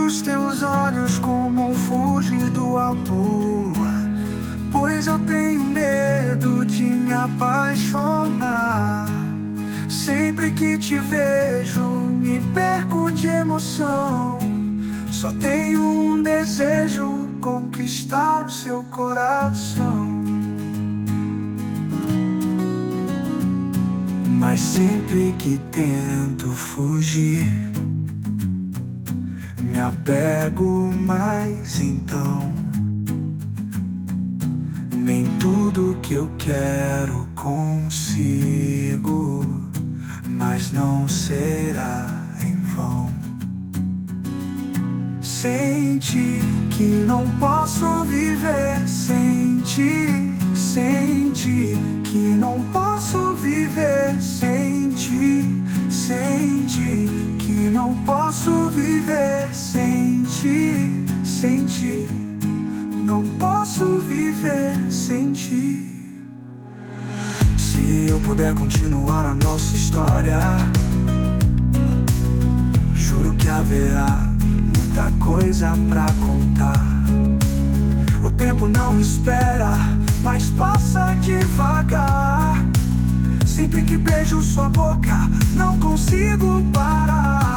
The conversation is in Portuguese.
os teus olhos como fugir do amor, pois eu tenho medo de me apaixonar. Sempre que te vejo, me perco de emoção. Só tenho um desejo: conquistar o seu coração. Mas sempre que tento fugir, me apego mais então. Nem tudo que eu quero consigo, mas não será em vão. Senti que não posso viver sem ti. Senti que não posso viver sem ti. Senti que não posso viver sem ti. Senti, não posso viver sem ti. Se eu puder continuar a nossa história, juro que haverá muita coisa pra contar. O tempo não espera, mas passa devagar. Sempre que beijo sua boca, não consigo parar.